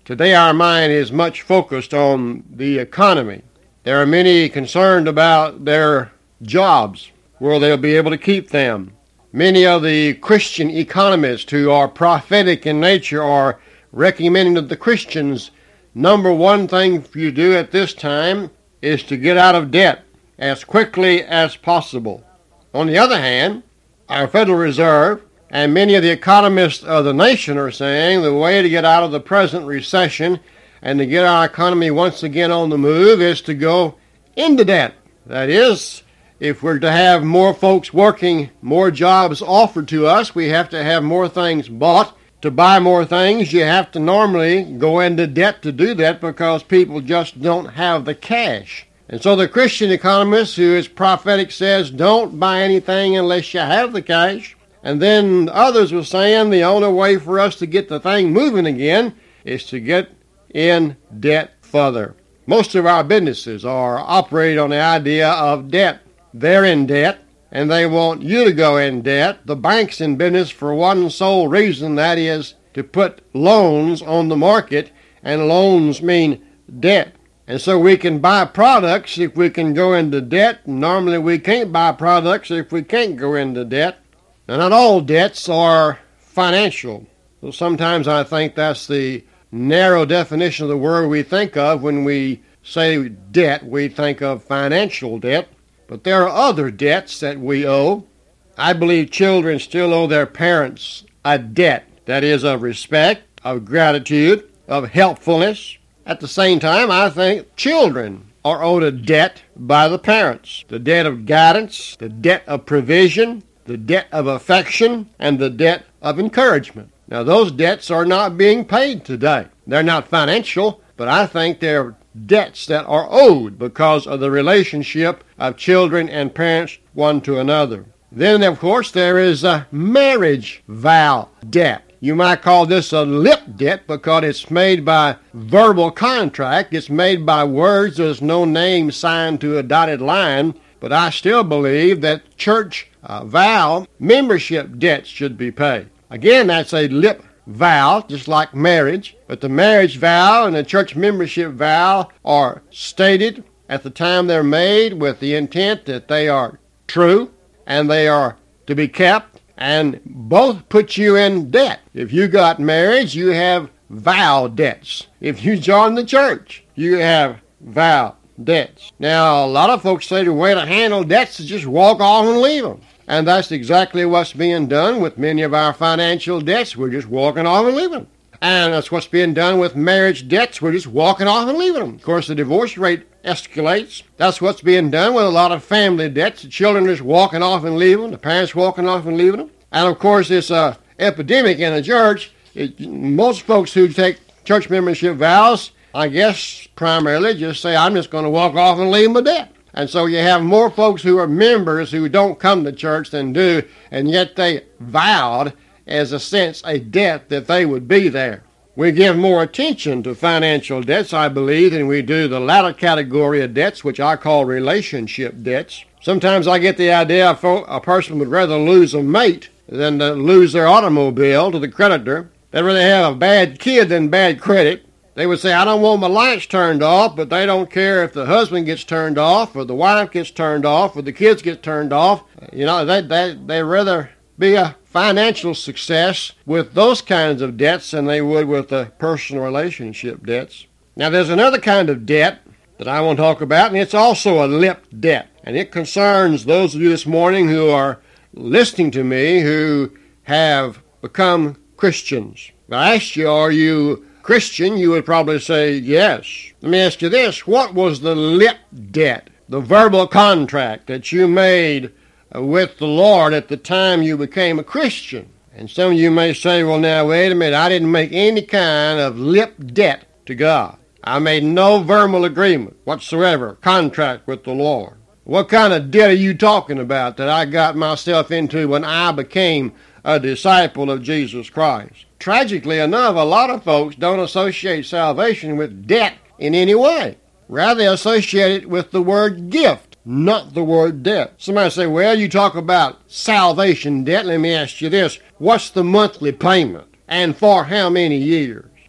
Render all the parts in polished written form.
Today our mind is much focused on the economy. There are many concerned about their jobs, where they'll be able to keep them. Many of the Christian economists who are prophetic in nature are recommending that the Christians, number one thing for you to do at this time is to get out of debt as quickly as possible. On the other hand, our Federal Reserve and many of the economists of the nation are saying the way to get out of the present recession and to get our economy once again on the move is to go into debt. That is, if we're to have more folks working, more jobs offered to us, we have to have more things bought. To buy more things, you have to normally go into debt to do that because people just don't have the cash. And so the Christian economist who is prophetic says, don't buy anything unless you have the cash. And then others were saying the only way for us to get the thing moving again is to get in debt further. Most of our businesses are operating on the idea of debt. They're in debt, and they want you to go in debt. The bank's in business for one sole reason, that is to put loans on the market, and loans mean debt. And so we can buy products if we can go into debt. Normally we can't buy products if we can't go into debt. Now, not all debts are financial. So sometimes I think that's the narrow definition of the word we think of when we say debt. We think of financial debt. But there are other debts that we owe. I believe children still owe their parents a debt. That is, of respect, of gratitude, of helpfulness. At the same time, I think children are owed a debt by the parents. The debt of guidance, the debt of provision, the debt of affection, and the debt of encouragement. Now, those debts are not being paid today. They're not financial, but I think they're debts that are owed because of the relationship of children and parents one to another. Then, of course, there is a marriage vow debt. You might call this a lip debt because it's made by verbal contract. It's made by words. There's no name signed to a dotted line. But I still believe that church vow membership debts should be paid. Again, that's a lip vow, just like marriage. But the marriage vow and the church membership vow are stated at the time they're made with the intent that they are true and they are to be kept, and both put you in debt. If you got married, you have vow debts. If you join the church, you have vow debts. Now, a lot of folks say the way to handle debts is just walk off and leave them. And that's exactly what's being done with many of our financial debts. We're just walking off and leaving them. And that's what's being done with marriage debts. We're just walking off and leaving them. Of course, the divorce rate escalates. That's what's being done with a lot of family debts. The children are just walking off and leaving them. The parents walking off and leaving them. And, of course, it's an epidemic in the church. Most folks who take church membership vows, I guess, primarily just say, I'm just going to walk off and leave my debt. And so you have more folks who are members who don't come to church than do, and yet they vowed, as a sense, a debt that they would be there. We give more attention to financial debts, I believe, than we do the latter category of debts, which I call relationship debts. Sometimes I get the idea a person would rather lose a mate than to lose their automobile to the creditor. They'd rather have a bad kid than bad credit. They would say, I don't want my lights turned off, but they don't care if the husband gets turned off or the wife gets turned off or the kids get turned off. You know, they'd rather be a financial success with those kinds of debts than they would with the personal relationship debts. Now, there's another kind of debt that I want to talk about, and it's also a lip debt. And it concerns those of you this morning who are listening to me who have become Christians. I asked you, are you Christian? You would probably say yes. Let me ask you this. What was the lip debt, the verbal contract that you made with the Lord at the time you became a Christian? And some of you may say, well, now, wait a minute. I didn't make any kind of lip debt to God. I made no verbal agreement whatsoever, contract with the Lord. What kind of debt are you talking about that I got myself into when I became a disciple of Jesus Christ? Tragically enough, a lot of folks don't associate salvation with debt in any way. Rather, they associate it with the word gift, not the word debt. Somebody say, well, you talk about salvation debt. Let me ask you this. What's the monthly payment? And for how many years?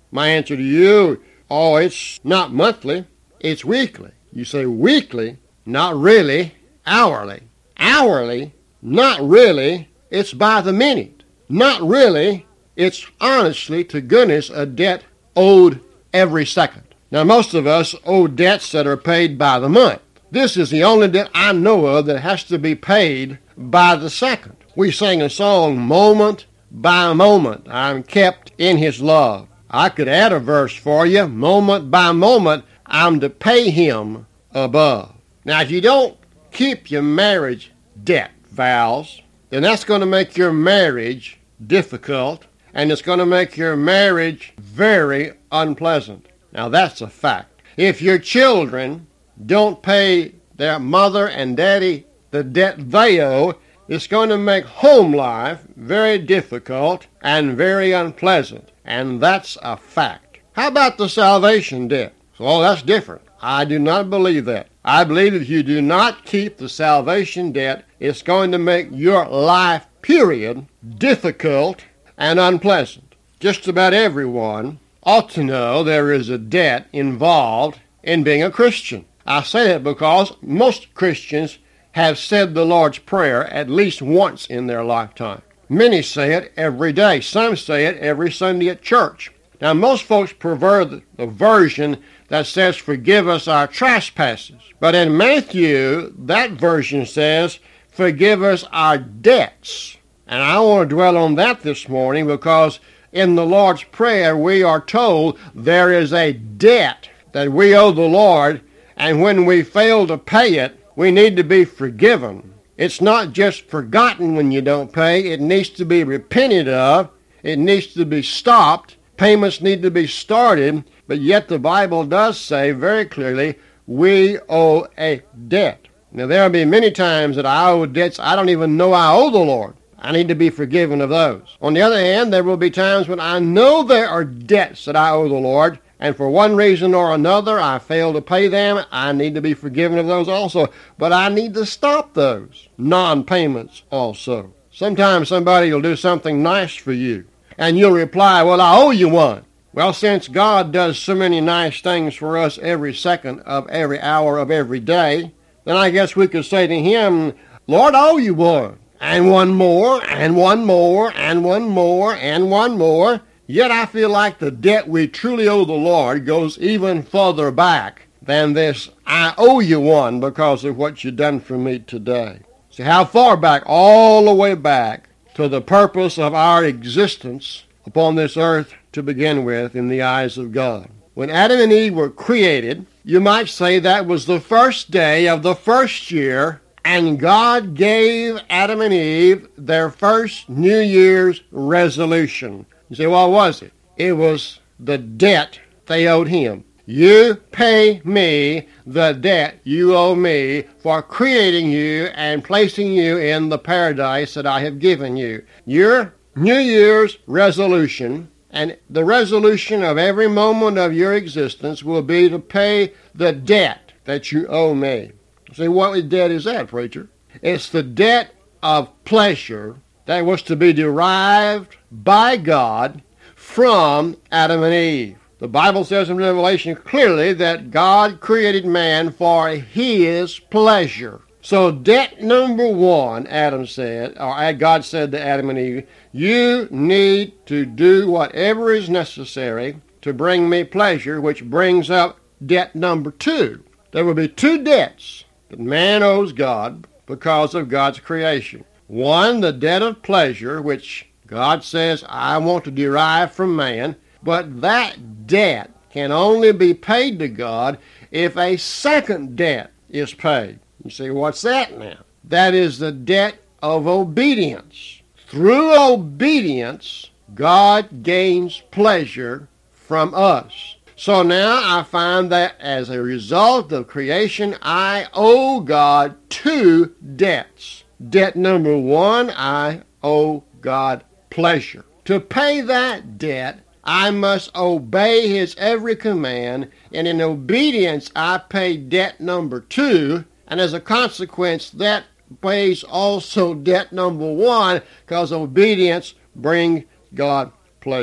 My answer to you, oh, it's not monthly, it's weekly. You say weekly, not really, hourly. Hourly, not really, it's by the minute. Not really, it's honestly, to goodness, a debt owed every second. Now, most of us owe debts that are paid by the month. This is the only debt I know of that has to be paid by the second. We sang a song, moment by moment, I'm kept in his love. I could add a verse for you, moment by moment, I'm to pay him above. Now, if you don't keep your marriage debt vows, then that's going to make your marriage difficult, and it's going to make your marriage very unpleasant. Now, that's a fact. If your children don't pay their mother and daddy the debt they owe, it's going to make home life very difficult and very unpleasant, and that's a fact. How about the salvation debt? So, that's different. I do not believe that. I believe if you do not keep the salvation debt, it's going to make your life, period, difficult and unpleasant. Just about everyone ought to know there is a debt involved in being a Christian. I say that because most Christians have said the Lord's Prayer at least once in their lifetime. Many say it every day. Some say it every Sunday at church. Now, most folks prefer the version that says, forgive us our trespasses. But in Matthew, that version says, forgive us our debts. And I want to dwell on that this morning because in the Lord's Prayer, we are told there is a debt that we owe the Lord, and when we fail to pay it, we need to be forgiven. It's not just forgotten when you don't pay. It needs to be repented of. It needs to be stopped. Payments need to be started. But yet the Bible does say very clearly, we owe a debt. Now, there will be many times that I owe debts I don't even know I owe the Lord. I need to be forgiven of those. On the other hand, there will be times when I know there are debts that I owe the Lord, and for one reason or another I fail to pay them. I need to be forgiven of those also. But I need to stop those non-payments also. Sometimes somebody will do something nice for you, and you'll reply, well, I owe you one. Well, since God does so many nice things for us every second of every hour of every day, then I guess we could say to him, Lord, I owe you one. And one more, and one more, and one more, and one more. Yet I feel like the debt we truly owe the Lord goes even further back than this, I owe you one because of what you've done for me today. See how far back? All the way back to the purpose of our existence upon this earth to begin with in the eyes of God. When Adam and Eve were created, you might say that was the first day of the first year, and God gave Adam and Eve their first New Year's resolution. You say, what was it? It was the debt they owed him. You pay me the debt you owe me for creating you and placing you in the paradise that I have given you. Your New Year's resolution, and the resolution of every moment of your existence, will be to pay the debt that you owe me. See, what debt is that, preacher? It's the debt of pleasure that was to be derived by God from Adam and Eve. The Bible says in Revelation clearly that God created man for his pleasure. So debt number one, God said to Adam and Eve, you need to do whatever is necessary to bring me pleasure, which brings up debt number two. There will be two debts that man owes God because of God's creation. One, the debt of pleasure, which God says, I want to derive from man, but that debt can only be paid to God if a second debt is paid. You say, what's that now? That is the debt of obedience. Through obedience, God gains pleasure from us. So now I find that as a result of creation, I owe God two debts. Debt number one, I owe God pleasure. To pay that debt, I must obey his every command, and in obedience I pay debt number two, and as a consequence that pays also debt number one, because obedience brings God pleasure.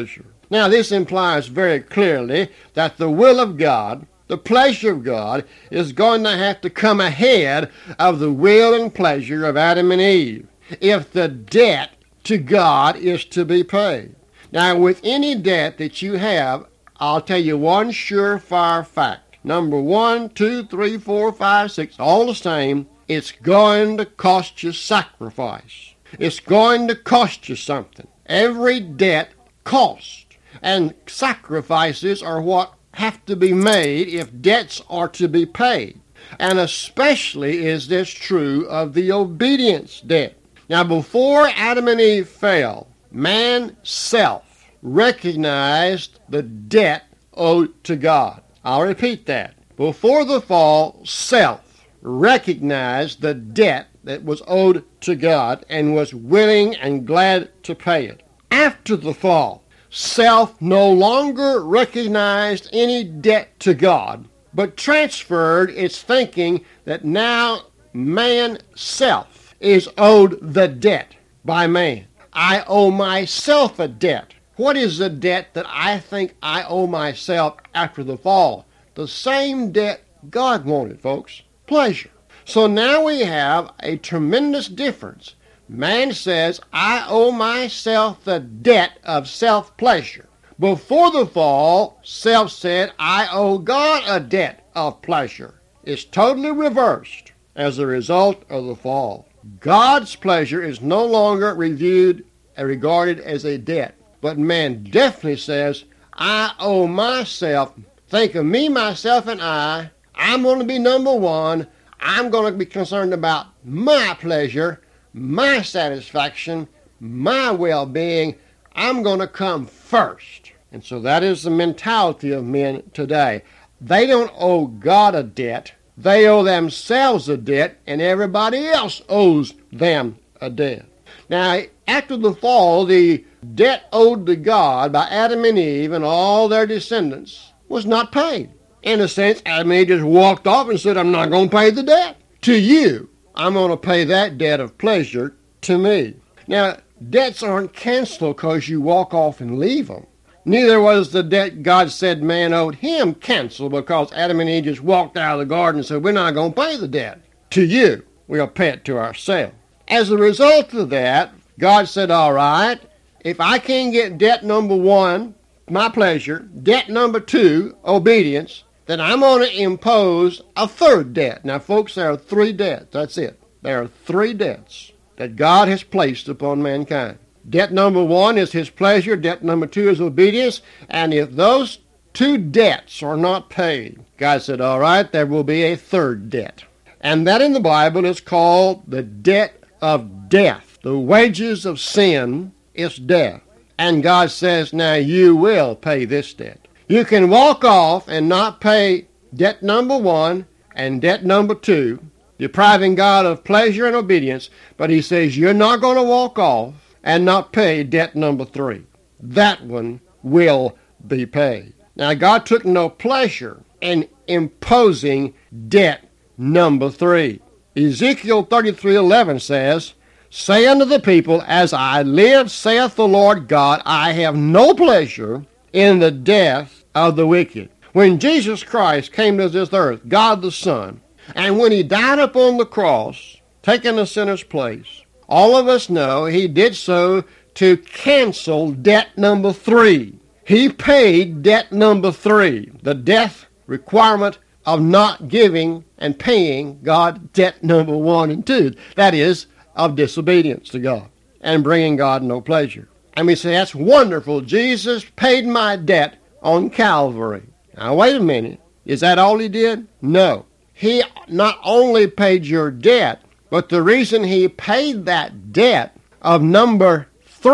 Now, this implies very clearly that the will of God, the pleasure of God, is going to have to come ahead of the will and pleasure of Adam and Eve if the debt to God is to be paid. Now, with any debt that you have, I'll tell you one surefire fact. Number 1, 2, 3, 4, 5, 6, all the same, it's going to cost you sacrifice. It's going to cost you something. Every debt costs. And sacrifices are what have to be made if debts are to be paid. And especially is this true of the obedience debt. Now, before Adam and Eve fell, man self recognized the debt owed to God. I'll repeat that. Before the fall, self recognized the debt that was owed to God and was willing and glad to pay it. After the fall, self no longer recognized any debt to God, but transferred its thinking that now man self is owed the debt by man. I owe myself a debt. What is the debt that I think I owe myself after the fall? The same debt God wanted, folks. Pleasure. So now we have a tremendous difference. Man says, I owe myself the debt of self-pleasure. Before the fall, self said, I owe God a debt of pleasure. It's totally reversed as a result of the fall. God's pleasure is no longer regarded as a debt. But man definitely says, I owe myself, think of me, myself, and I'm going to be number one. I'm going to be concerned about my pleasure, my satisfaction, my well-being. I'm going to come first. And so that is the mentality of men today. They don't owe God a debt. They owe themselves a debt, and everybody else owes them a debt. Now, after the fall, the debt owed to God by Adam and Eve and all their descendants was not paid. In a sense, Adam and Eve just walked off and said, I'm not going to pay the debt to you. I'm going to pay that debt of pleasure to me. Now, debts aren't canceled because you walk off and leave them. Neither was the debt God said man owed him canceled because Adam and Eve just walked out of the garden and said, we're not going to pay the debt to you. We'll pay it to ourselves. As a result of that, God said, all right, if I can't get debt number 1, my pleasure, debt number 2, obedience, then I'm going to impose a third debt. Now, folks, there are 3 debts. That's it. There are 3 debts that God has placed upon mankind. Debt number 1 is his pleasure. Debt number 2 is obedience. And if those 2 debts are not paid, God said, all right, there will be a third debt. And that in the Bible is called the debt of death. The wages of sin is death. And God says, now you will pay this debt. You can walk off and not pay debt number 1 and debt number 2, depriving God of pleasure and obedience, but he says you're not going to walk off and not pay debt number 3. That one will be paid. Now, God took no pleasure in imposing debt number 3. Ezekiel 33:11 says, say unto the people, as I live, saith the Lord God, I have no pleasure in the death of the wicked. When Jesus Christ came to this earth, God the Son, and when he died upon the cross, taking a sinner's place, all of us know he did so to cancel debt number 3. He paid debt number 3, the death requirement of not giving and paying God debt number 1 and 2. That is, of disobedience to God and bringing God no pleasure. And we say, that's wonderful. Jesus paid my debt on Calvary. Now, wait a minute. Is that all he did? No. He not only paid your debt, but the reason he paid that debt of number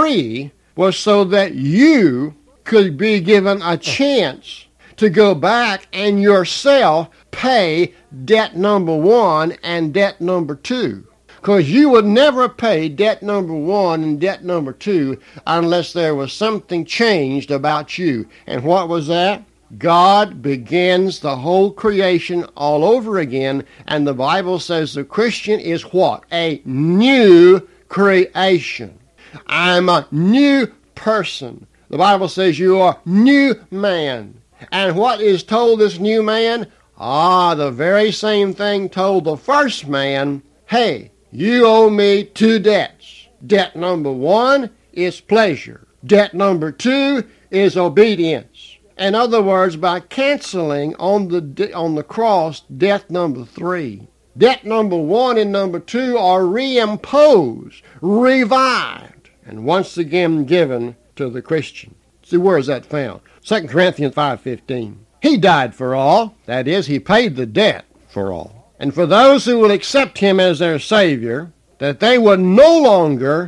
3 was so that you could be given a chance to go back and yourself pay debt number 1 and debt number 2. Because you would never pay debt number 1 and debt number 2 unless there was something changed about you. And what was that? God begins the whole creation all over again, and the Bible says the Christian is what? A new creation. I'm a new person The Bible says you are new man. And what is told this new man? The very same thing told the first man. Hey, you owe me 2 debts. Debt number 1 is pleasure. Debt number 2 is obedience. In other words, by canceling on the cross debt number 3, debt number 1 and number 2 are reimposed, revived, and once again given to the Christian. See, where is that found? 2 Corinthians 5:15. He died for all. That is, he paid the debt for all. And for those who will accept him as their Savior, that they will no longer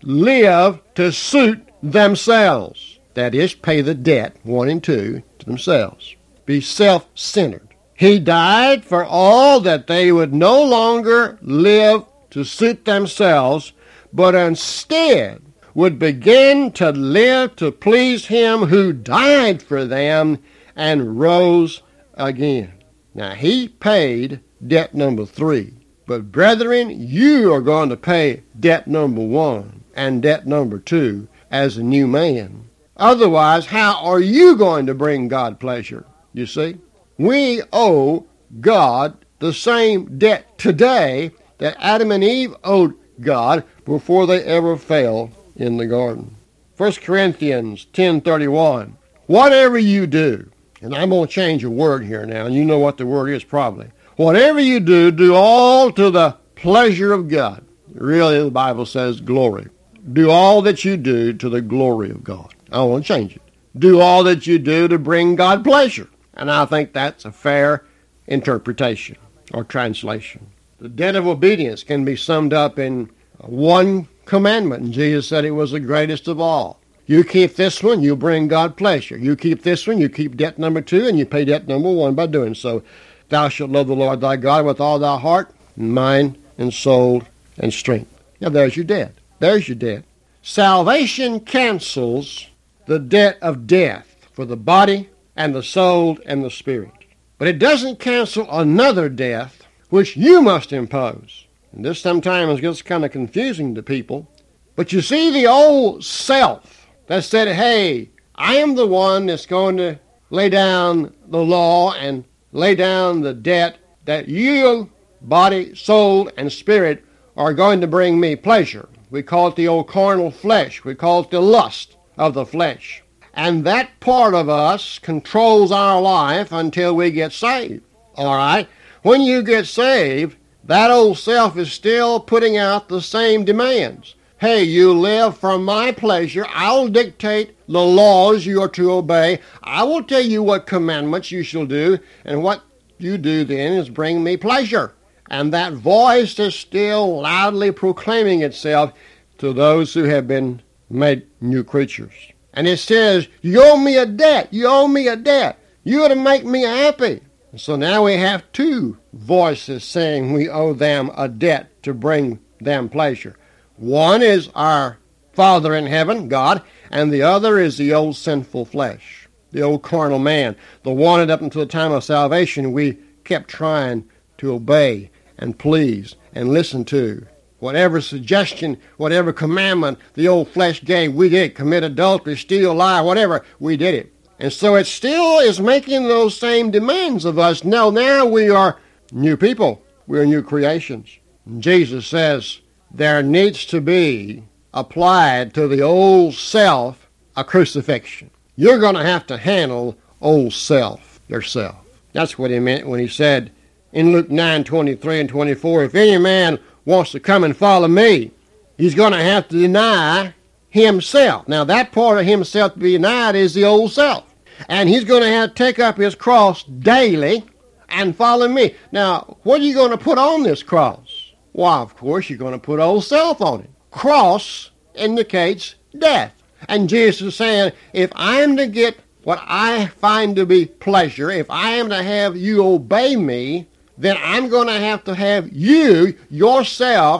live to suit themselves. That is, pay the debt, 1 and 2, to themselves. Be self-centered. He died for all, that they would no longer live to suit themselves, but instead would begin to live to please him who died for them and rose again. Now, he paid debt number 3. But brethren, you are going to pay debt number 1 and debt number 2 as a new man. Otherwise, how are you going to bring God pleasure? You see, we owe God the same debt today that Adam and Eve owed God before they ever fell in the garden. 1 Corinthians 10:31. Whatever you do, and I'm going to change a word here now, and you know what the word is probably. Whatever you do, do all to the pleasure of God. Really, the Bible says glory. Do all that you do to the glory of God. I want to change it. Do all that you do to bring God pleasure. And I think that's a fair interpretation or translation. The debt of obedience can be summed up in one commandment, and Jesus said it was the greatest of all. You keep this one, you bring God pleasure. You keep this one, you keep debt number 2, and you pay debt number 1 by doing so. Thou shalt love the Lord thy God with all thy heart, and mind, and soul, and strength. Now there's your debt. There's your debt. Salvation cancels the debt of death for the body and the soul and the spirit. But it doesn't cancel another death which you must impose. And this sometimes gets kind of confusing to people. But you see, the old self that said, hey, I am the one that's going to lay down the law and lay down the debt that you, body, soul, and spirit, are going to bring me pleasure. We call it the old carnal flesh. We call it the lust of the flesh. And that part of us controls our life until we get saved. All right? When you get saved, that old self is still putting out the same demands. Hey, you live for my pleasure. I'll dictate the laws you are to obey. I will tell you what commandments you shall do, and what you do then is bring me pleasure. And that voice is still loudly proclaiming itself to those who have been made new creatures. And it says, you owe me a debt. You owe me a debt. You ought to make me happy. And so now we have 2 voices saying we owe them a debt to bring them pleasure. One is our Father in heaven, God, and the other is the old sinful flesh, the old carnal man, the one that up until the time of salvation we kept trying to obey and please and listen to. Whatever suggestion, whatever commandment the old flesh gave, we did. Commit adultery, steal, lie, whatever, we did it. And so it still is making those same demands of us. Now we are new people. We're new creations. And Jesus says there needs to be applied to the old self a crucifixion. You're going to have to handle old self yourself. That's what he meant when he said in Luke 9:23 and 24, if any man wants to come and follow me, he's going to have to deny himself. Now, that part of himself to be denied is the old self. And he's going to have to take up his cross daily and follow me. Now, what are you going to put on this cross? Why, of course, you're going to put old self on it. Cross indicates death. And Jesus is saying, if I am to get what I find to be pleasure, if I am to have you obey me, then I'm going to have you, yourself,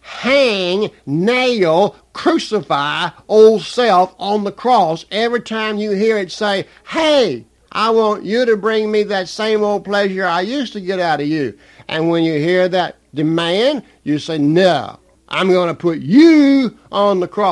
hang, nail, crucify old self on the cross every time you hear it say, hey, I want you to bring me that same old pleasure I used to get out of you. And when you hear that demand, you say, no, I'm going to put you on the cross.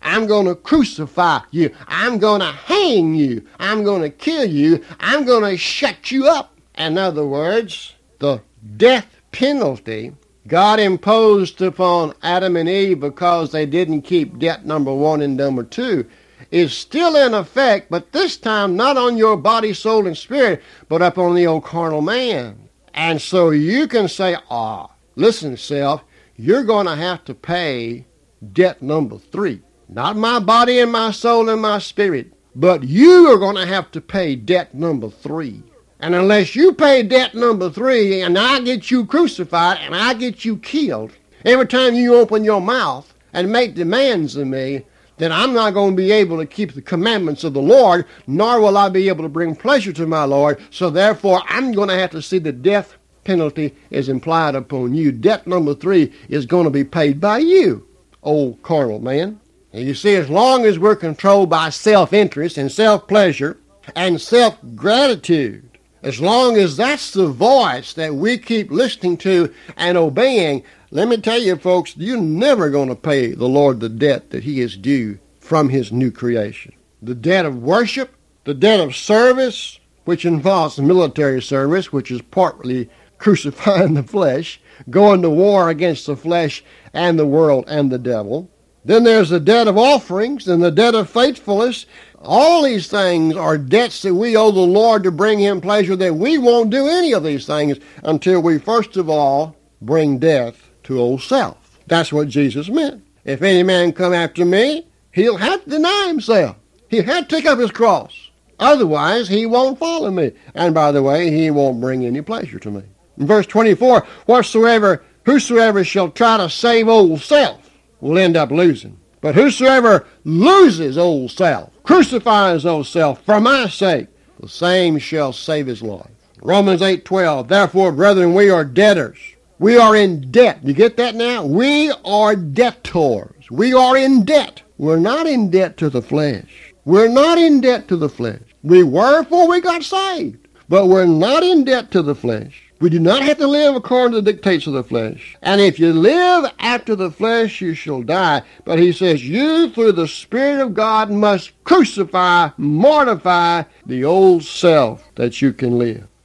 I'm going to crucify you. I'm going to hang you. I'm going to kill you. I'm going to shut you up. In other words, the death penalty God imposed upon Adam and Eve because they didn't keep debt number 1 and number 2 is still in effect, but this time not on your body, soul, and spirit, but up on the old carnal man. And so you can say, listen, self, you're going to have to pay debt number 3. Not my body and my soul and my spirit, but you are going to have to pay debt number 3. And unless you pay debt number 3 and I get you crucified and I get you killed, every time you open your mouth and make demands of me, then I'm not going to be able to keep the commandments of the Lord, nor will I be able to bring pleasure to my Lord. So therefore, I'm going to have to see the death penalty is implied upon you. Debt number 3 is going to be paid by you, old carnal man. And you see, as long as we're controlled by self-interest and self-pleasure and self-gratitude, as long as that's the voice that we keep listening to and obeying, let me tell you, folks, you're never going to pay the Lord the debt that he is due from his new creation. The debt of worship, the debt of service, which involves military service, which is partly crucifying the flesh, going to war against the flesh and the world and the devil. Then there's the debt of offerings and the debt of faithfulness. All these things are debts that we owe the Lord to bring him pleasure, that we won't do any of these things until we first of all bring death to old self. That's what Jesus meant. If any man come after me, he'll have to deny himself. He'll have to take up his cross. Otherwise, he won't follow me. And by the way, he won't bring any pleasure to me. In verse 24, whosoever shall try to save old self will end up losing. But whosoever loses old self, crucifies old self for my sake, the same shall save his life. Romans 8:12, therefore, brethren, we are debtors. We are in debt. You get that now? We are debtors. We are in debt. We're not in debt to the flesh. We're not in debt to the flesh. We were before we got saved, but we're not in debt to the flesh. We do not have to live according to the dictates of the flesh. And if you live after the flesh, you shall die. But he says, you through the Spirit of God must crucify, mortify the old self that you can live.